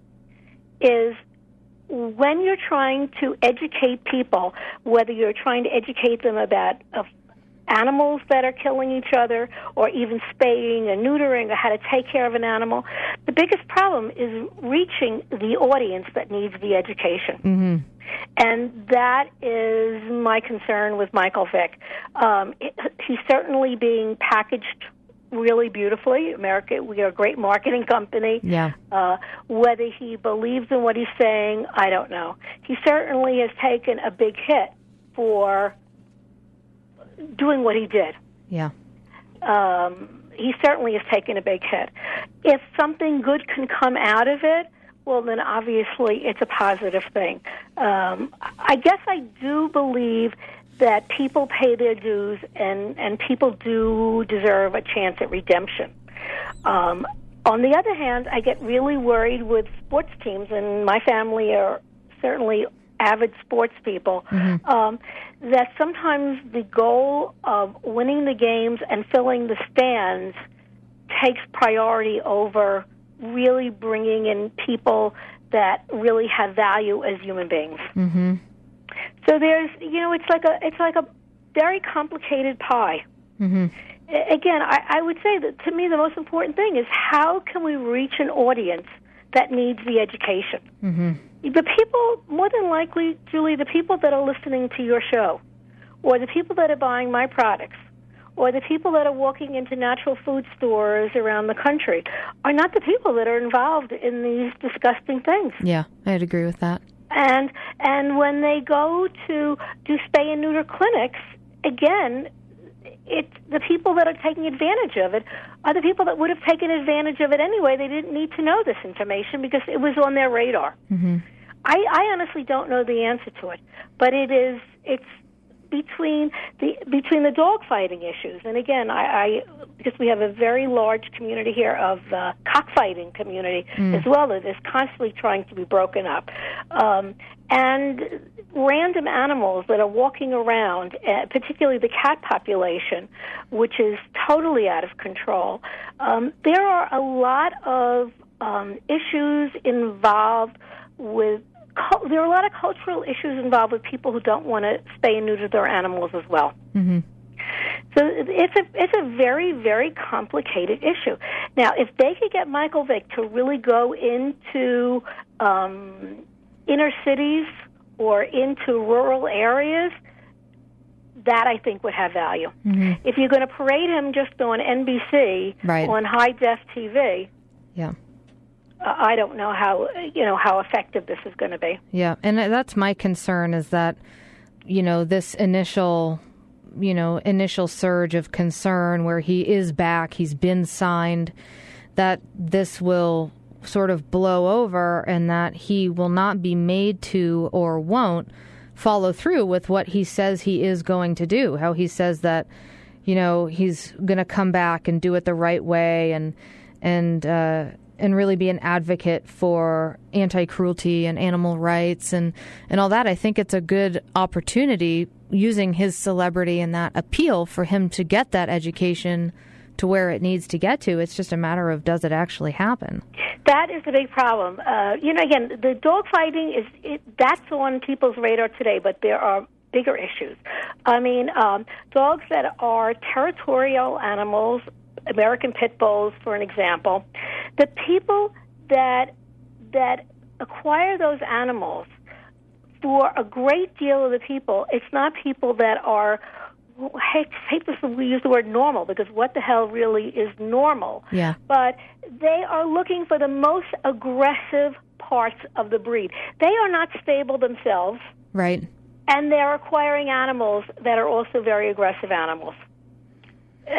S4: is when you're trying to educate people, whether you're trying to educate them about uh, animals that are killing each other, or even spaying or neutering, or how to take care of an animal, the biggest problem is reaching the audience that needs the education.
S2: Mm-hmm.
S4: And that is my concern with Michael Vick. Um, it, he's certainly being packaged really beautifully. America, we are a great marketing company.
S2: Yeah.
S4: Uh, whether he believes in what he's saying, I don't know. He certainly has taken a big hit for doing what he did.
S2: Yeah.
S4: Um, he certainly has taken a big hit. If something good can come out of it, well, then obviously it's a positive thing. Um, I guess I do believe that people pay their dues, and, and people do deserve a chance at redemption. Um, on the other hand, I get really worried with sports teams, and my family are certainly avid sports people,
S2: mm-hmm.
S4: um, that sometimes the goal of winning the games and filling the stands takes priority over really bringing in people that really have value as human beings.
S2: Mm-hmm.
S4: So there's, you know, it's like a it's like a very complicated pie.
S2: Mm-hmm.
S4: A- again, I, I would say that to me the most important thing is how can we reach an audience that needs the education.
S2: Mm-hmm.
S4: The people, more than likely, Julie, the people that are listening to your show, or the people that are buying my products, or the people that are walking into natural food stores around the country, are not the people that are involved in these disgusting things.
S2: Yeah, I'd agree with that.
S4: And and when they go to do spay and neuter clinics, again, it's the people that are taking advantage of it are the people that would have taken advantage of it anyway. They didn't need to know this information because it was on their radar.
S2: Mm-hmm.
S4: I, I honestly don't know the answer to it, but it is it's between the between the dog fighting issues, and again, I, I because we have a very large community here of uh, cockfighting community
S2: mm.
S4: as well that is constantly trying to be broken up, um, and random animals that are walking around, uh, particularly the cat population, which is totally out of control. Um, there are a lot of um, issues involved with. There are a lot of cultural issues involved with people who don't want to spay and neuter their animals as well.
S2: Mm-hmm.
S4: So it's a it's a very, very complicated issue. Now, if they could get Michael Vick to really go into um, inner cities or into rural areas, that I think would have value.
S2: Mm-hmm.
S4: If you're going to parade him just on N B C,
S2: right.
S4: on high-def T V,
S2: yeah.
S4: I don't know how you know how effective this is going to be.
S2: Yeah, and that's my concern is that, you know, this initial, you know, initial surge of concern where he is back, he's been signed, that this will sort of blow over and that he will not be made to or won't follow through with what he says he is going to do. How he says that, you know, he's going to come back and do it the right way and and. uh and really be an advocate for anti-cruelty and animal rights and, and all that. I think it's a good opportunity using his celebrity and that appeal for him to get that education to where it needs to get to. It's just a matter of, does it actually happen?
S4: That is the big problem. Uh, you know, again, the dog fighting is it, that's on people's radar today, but there are bigger issues. I mean, um, dogs that are territorial animals, American pit bulls, for an example, the people that that acquire those animals, for a great deal of the people, it's not people that are, I hate, hate to use the word normal, because what the hell really is normal?
S2: Yeah.
S4: But they are looking for the most aggressive parts of the breed. They are not stable themselves.
S2: Right.
S4: And they're acquiring animals that are also very aggressive animals. Uh,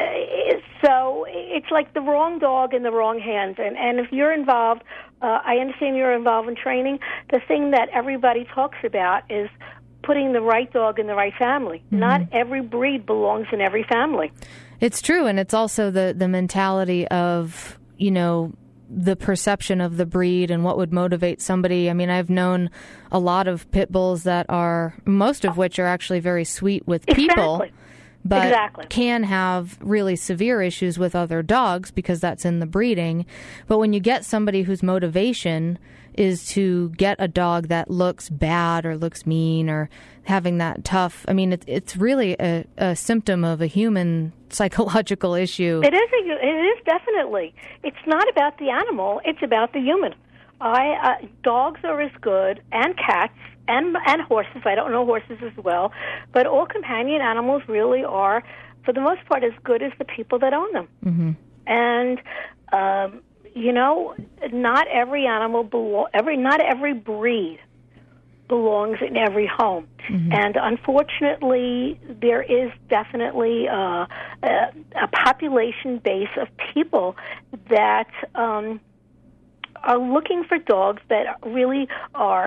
S4: so it's like the wrong dog in the wrong hands. And, and if you're involved, uh, I understand you're involved in training, the thing that everybody talks about is putting the right dog in the right family. Mm-hmm. Not every breed belongs in every family.
S2: It's true, and it's also the, the mentality of, you know, the perception of the breed and what would motivate somebody. I mean, I've known a lot of pit bulls that are, most of which are actually very sweet with people.
S4: Exactly.
S2: But
S4: exactly.
S2: can have really severe issues with other dogs because that's in the breeding. But when you get somebody whose motivation is to get a dog that looks bad or looks mean or having that tough, I mean, it, it's really a, a symptom of a human psychological issue.
S4: It is. A, it is definitely. It's not about the animal. It's about the human. I uh, dogs are as good, and cats, and and horses. I don't know horses as well, but all companion animals really are, for the most part, as good as the people that own them.
S2: Mm-hmm.
S4: And um, you know, not every animal belo- every not every breed belongs in every home. Mm-hmm. And unfortunately, there is definitely uh, a, a population base of people that um, are looking for dogs that really are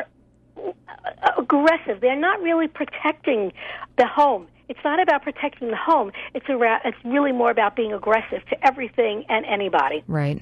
S4: aggressive. They're not really protecting the home. It's not about protecting the home. It's a, it's really more about being aggressive to everything and anybody.
S2: Right.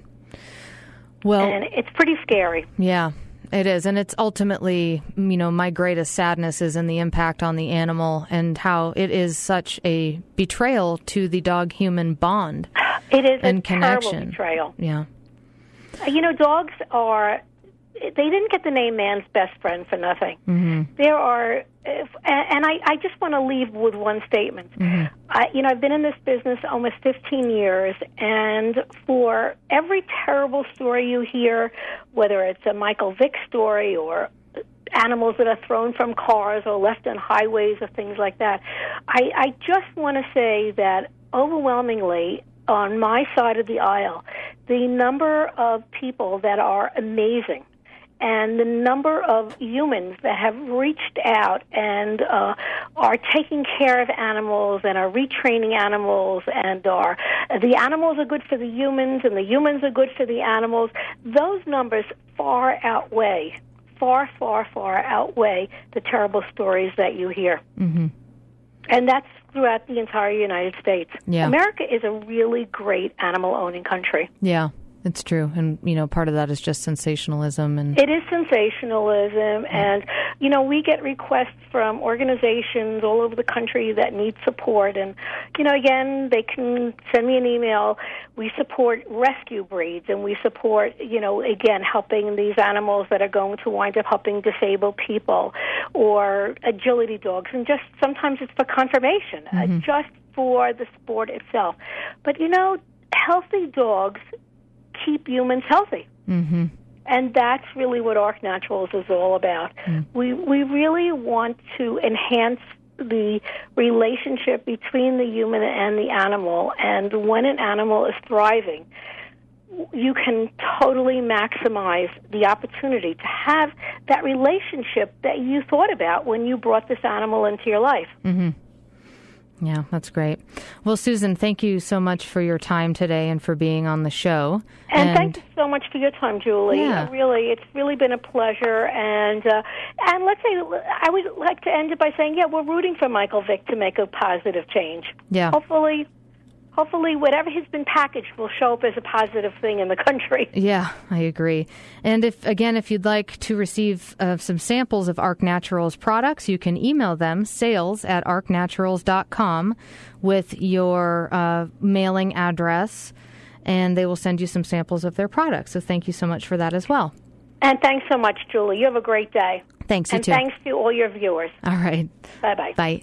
S2: Well,
S4: and it's pretty scary.
S2: Yeah, it is. And it's ultimately, you know, my greatest sadness is in the impact on the animal and how it is such a betrayal to the dog-human bond.
S4: It is
S2: and
S4: a
S2: connection.
S4: terrible betrayal.
S2: Yeah.
S4: You know, dogs are, they didn't get the name man's best friend for nothing.
S2: Mm-hmm.
S4: There are, and I, I just want to leave with one statement.
S2: Mm-hmm.
S4: I, you know, I've been in this business almost fifteen years, and for every terrible story you hear, whether it's a Michael Vick story or animals that are thrown from cars or left on highways or things like that, I, I just want to say that overwhelmingly, on my side of the aisle, the number of people that are amazing and the number of humans that have reached out and uh, are taking care of animals and are retraining animals and are the animals are good for the humans and the humans are good for the animals, those numbers far outweigh, far, far, far outweigh the terrible stories that you hear.
S2: Mm-hmm.
S4: And that's throughout the entire United States.
S2: Yeah.
S4: America is a really great animal-owning country.
S2: Yeah, it's true. And, you know, part of that is just sensationalism. And
S4: it is sensationalism. And, you know, we get requests from organizations all over the country that need support. And, you know, again, they can send me an email. We support rescue breeds, and we support, you know, again, helping these animals that are going to wind up helping disabled people, or agility dogs. And just sometimes it's for conservation,
S2: mm-hmm.
S4: uh, just for the sport itself. But, you know, healthy dogs keep humans healthy.
S2: Mm-hmm.
S4: And that's really what Arc Naturals is all about.
S2: Mm.
S4: We we really want to enhance the relationship between the human and the animal. And when an animal is thriving, you can totally maximize the opportunity to have that relationship that you thought about when you brought this animal into your life.
S2: Mm-hmm. Yeah, that's great. Well, Susan, thank you so much for your time today and for being on the show.
S4: And,
S2: and
S4: thank you so much for your time, Julie.
S2: Yeah.
S4: Really, it's really been a pleasure. And uh, and let's say, I would like to end it by saying, yeah, we're rooting for Michael Vick to make a positive change.
S2: Yeah.
S4: Hopefully, hopefully whatever has been packaged will show up as a positive thing in the country.
S2: Yeah, I agree. And if again, if you'd like to receive uh, some samples of Arc Naturals products, you can email them, sales at arc naturals dot com, with your uh, mailing address, and they will send you some samples of their products. So thank you so much for that as well.
S4: And thanks so much, Julie. You have a great day.
S2: Thanks, you
S4: and
S2: too.
S4: And thanks to all your viewers.
S2: All right.
S4: Bye-bye.
S2: Bye.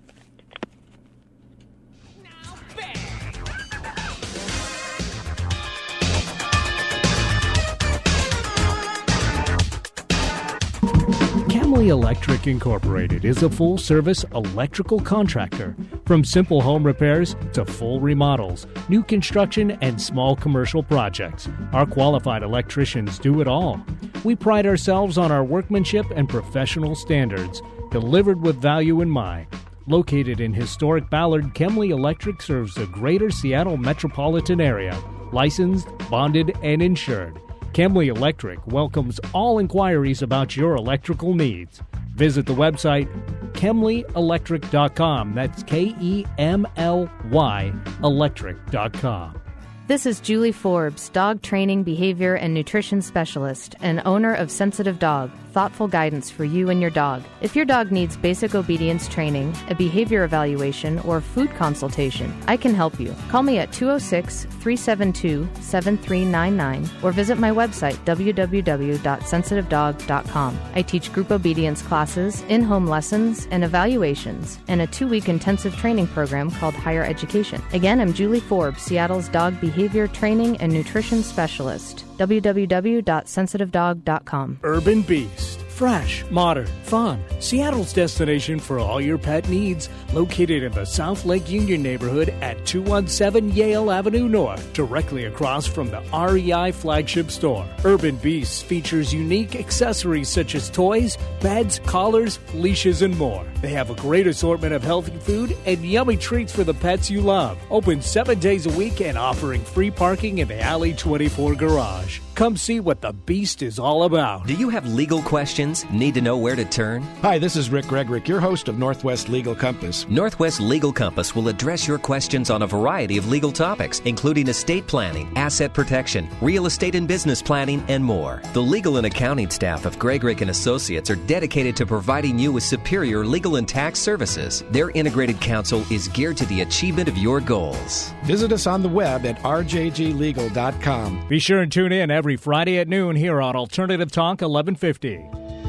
S6: Camley Electric Incorporated is a full-service electrical contractor. From simple home repairs to full remodels, new construction, and small commercial projects, our qualified electricians do it all. We pride ourselves on our workmanship and professional standards, delivered with value in mind. Located in historic Ballard, Camley Electric serves the greater Seattle metropolitan area, licensed, bonded, and insured. Camley Electric welcomes all inquiries about your electrical needs. Visit the website Kemley Electric dot com. That's K E M L Y electric dot com.
S2: This is Julie Forbes, dog training, behavior, and nutrition specialist, and owner of Sensitive Dog, thoughtful guidance for you and your dog. If your dog needs basic obedience training, a behavior evaluation, or food consultation, I can help you. Call me at two oh six, three seven two, seven three nine nine or visit my website, w w w dot sensitive dog dot com. I teach group obedience classes, in-home lessons, and evaluations, and a two-week intensive training program called Higher Education. Again, I'm Julie Forbes, Seattle's dog behavior training and nutrition specialist. w w w dot sensitive dog dot com.
S6: Urban Beast. Fresh, modern, fun. Seattle's destination for all your pet needs. Located in the South Lake Union neighborhood at two one seven Yale Avenue North, directly across from the R E I flagship store. Urban Beasts features unique accessories such as toys, beds, collars, leashes, and more. They have a great assortment of healthy food and yummy treats for the pets you love. Open seven days a week and offering free parking in the Alley twenty-four garage. Come see what the Beast is all about.
S15: Do you have legal questions? Need to know where to turn?
S16: Hi, this is Rick Gregrick, your host of Northwest Legal Compass.
S15: Northwest Legal Compass will address your questions on a variety of legal topics, including estate planning, asset protection, real estate and business planning, and more. The legal and accounting staff of Gregrick and Associates are dedicated to providing you with superior legal and tax services. Their integrated counsel is geared to the achievement of your goals.
S16: Visit us on the web at r j g legal dot com.
S6: Be sure and tune in every Friday at noon here on Alternative Talk eleven fifty.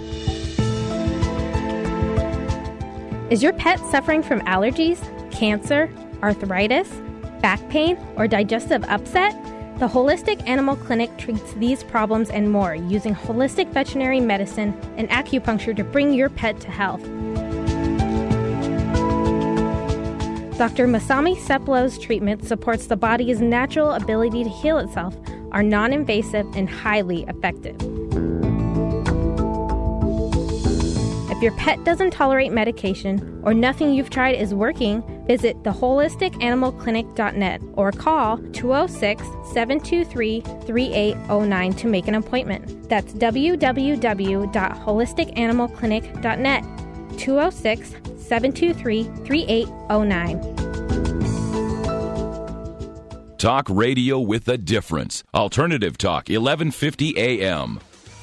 S17: Is your pet suffering from allergies, cancer, arthritis, back pain, or digestive upset? The Holistic Animal Clinic treats these problems and more using holistic veterinary medicine and acupuncture to bring your pet to health. Doctor Masami Seplo's treatment supports the body's natural ability to heal itself, are non-invasive and highly effective. If your pet doesn't tolerate medication or nothing you've tried is working, visit the holistic animal clinic dot net or call two oh six, seven two three, three eight oh nine to make an appointment. That's w w w dot holistic animal clinic dot net, two oh six, seven two three, three eight oh nine.
S9: Talk radio with a difference. Alternative Talk, eleven fifty A M.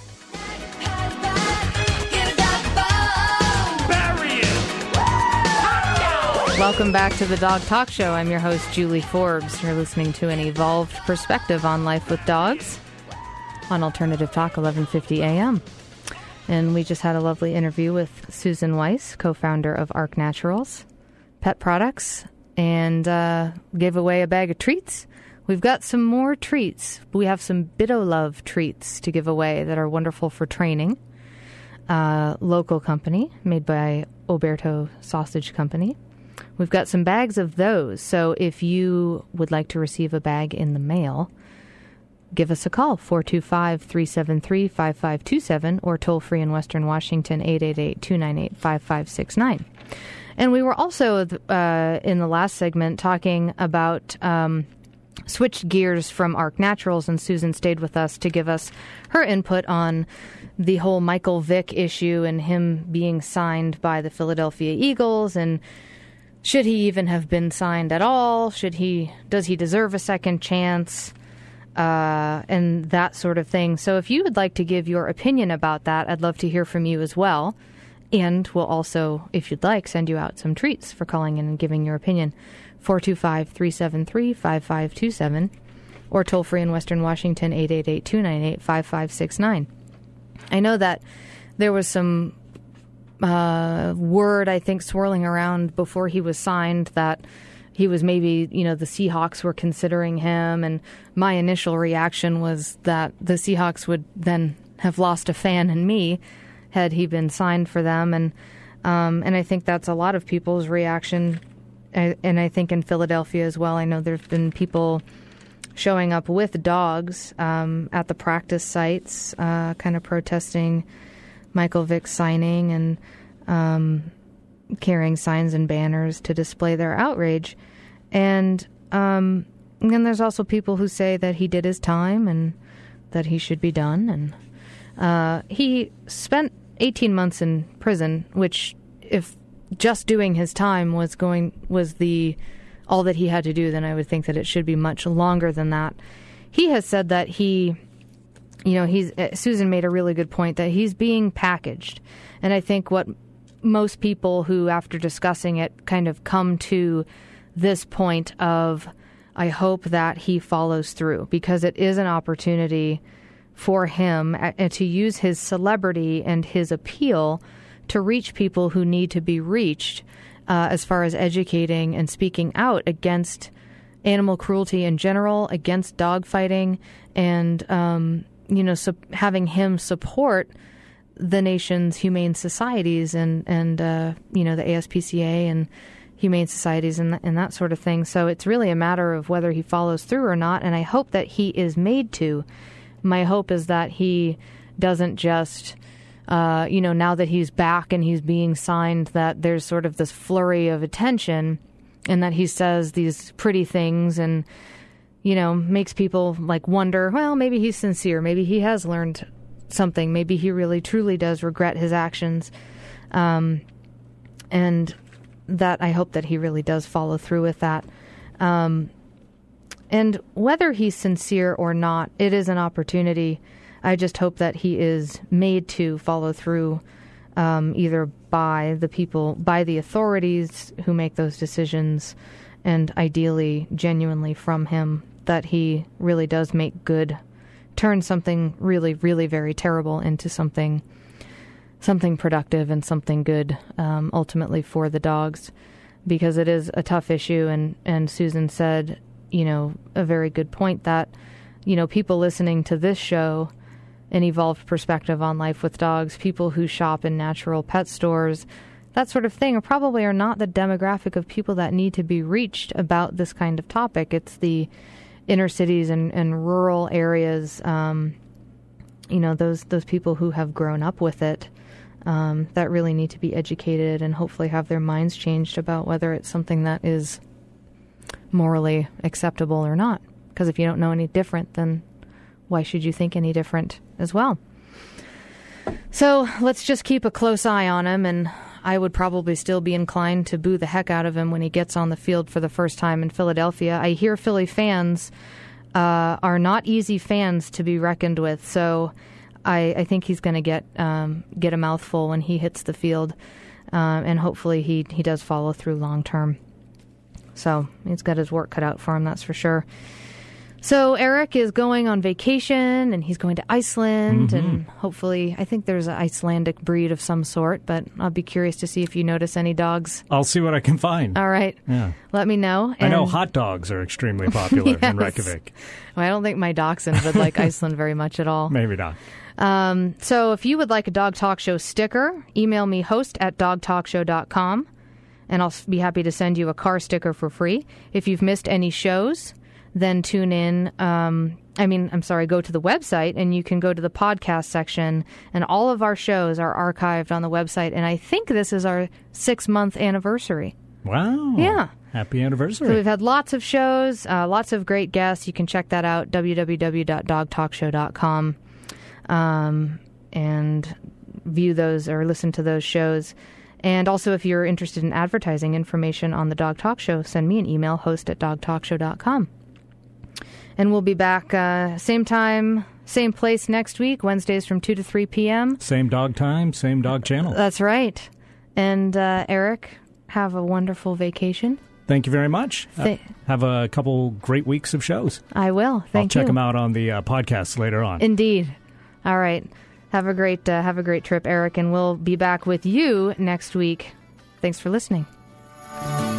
S2: Welcome back to the Dog Talk Show. I'm your host, Julie Forbes. You're listening to an evolved perspective on life with dogs on Alternative Talk, eleven fifty A M. And we just had a lovely interview with Susan Weiss, co-founder of Arc Naturals Pet Products, and uh, gave away a bag of treats. We've got some more treats. We have some BitoLove treats to give away that are wonderful for training. Uh, local company, made by Oberto Sausage Company. We've got some bags of those, so if you would like to receive a bag in the mail, give us a call, four two five, three seven three, five five two seven, or toll free in Western Washington, eight eight eight, two nine eight, five five six nine. And we were also, uh, in the last segment, talking about um, switched gears from Arc Naturals, and Susan stayed with us to give us her input on the whole Michael Vick issue and him being signed by the Philadelphia Eagles, and should he even have been signed at all? Should he, does he deserve a second chance? Uh, and that sort of thing. So if you would like to give your opinion about that, I'd love to hear from you as well. And we'll also, if you'd like, send you out some treats for calling in and giving your opinion. four two five, three seven three, five five two seven or toll free in Western Washington, eight eight eight, two nine eight, five five six nine. I know that there was some uh, word, I think, swirling around before he was signed that he was maybe, you know, the Seahawks were considering him. And my initial reaction was that the Seahawks would then have lost a fan in me had he been signed for them. And um, and I think that's a lot of people's reaction. I, and I think in Philadelphia as well, I know there's been people showing up with dogs um, at the practice sites, uh, kind of protesting Michael Vick signing and um, carrying signs and banners to display their outrage. And, um, and then there's also people who say that he did his time and that he should be done. And uh, he spent eighteen months in prison, which if just doing his time was going was the all that he had to do, then I would think that it should be much longer than that. He has said that he, you know, he's uh, Susan made a really good point that he's being packaged. And I think what most people who, after discussing it, kind of come to this point of, I hope that he follows through, because it is an opportunity for him uh, to use his celebrity and his appeal to reach people who need to be reached uh, as far as educating and speaking out against animal cruelty in general, against dogfighting, and, um, you know, su- having him support the nation's humane societies and, and uh, you know, the A S P C A and humane societies and, th- and that sort of thing. So it's really a matter of whether he follows through or not, and I hope that he is made to. My hope is that he doesn't just... Uh, you know, now that he's back and he's being signed, that there's sort of this flurry of attention and that he says these pretty things and, you know, makes people like wonder, well, maybe he's sincere. Maybe he has learned something. Maybe he really truly does regret his actions. Um, and that I hope that he really does follow through with that. Um, and whether he's sincere or not, it is an opportunity. I just hope that he is made to follow through, um, either by the people, by the authorities who make those decisions, and ideally, genuinely from him, that he really does make good, turn something really, really very terrible into something, something productive and something good, um, ultimately for the dogs, because it is a tough issue. And, and Susan said, you know, a very good point that, you know, people listening to this show, An Evolved Perspective on Life with Dogs, people who shop in natural pet stores, that sort of thing, are probably are not the demographic of people that need to be reached about this kind of topic. It's the inner cities and, and rural areas, um, you know, those those people who have grown up with it, um, that really need to be educated and hopefully have their minds changed about whether it's something that is morally acceptable or not. Because if you don't know any different, then why should you think any different as well? So let's just keep a close eye on him, and I would probably still be inclined to boo the heck out of him when he gets on the field for the first time in Philadelphia. I hear Philly fans uh, are not easy fans to be reckoned with, so I, I think he's going to get um, get a mouthful when he hits the field, uh, and hopefully he, he does follow through long term. So he's got his work cut out for him, that's for sure. So Eric is going on vacation, and he's going to Iceland, mm-hmm. and hopefully, I think there's an Icelandic breed of some sort, but I'll be curious to see if you notice any dogs.
S6: I'll see what I can find.
S2: All right.
S6: Yeah.
S2: Let me know.
S6: And I know hot dogs are extremely popular
S2: yes.
S6: in Reykjavik.
S2: Well, I don't think my dachshund would like Iceland very much at all.
S6: Maybe not.
S2: Um, so if you would like a Dog Talk Show sticker, email me host at dog talk show dot com, and I'll be happy to send you a car sticker for free. If you've missed any shows, then tune in. Um, I mean, I'm sorry, go to the website, and you can go to the podcast section, and all of our shows are archived on the website. And I think this is our six-month anniversary.
S6: Wow.
S2: Yeah.
S6: Happy anniversary.
S2: So we've had lots of shows, uh, lots of great guests. You can check that out, w w w dot dog talk show dot com, um, and view those or listen to those shows. And also, if you're interested in advertising information on the Dog Talk Show, send me an email, host at dog talk show dot com. And we'll be back uh, same time, same place next week, Wednesdays from two to three p.m.
S6: Same dog time, same dog channel.
S2: That's right. And uh, Eric, have a wonderful vacation.
S6: Thank you very much.
S2: Th-
S6: uh, have a couple great weeks of shows.
S2: I will. Thank
S6: I'll check
S2: you.
S6: them out on the uh, podcast later on.
S2: Indeed. All right. Have a great uh, have a great trip, Eric, and we'll be back with you next week. Thanks for listening.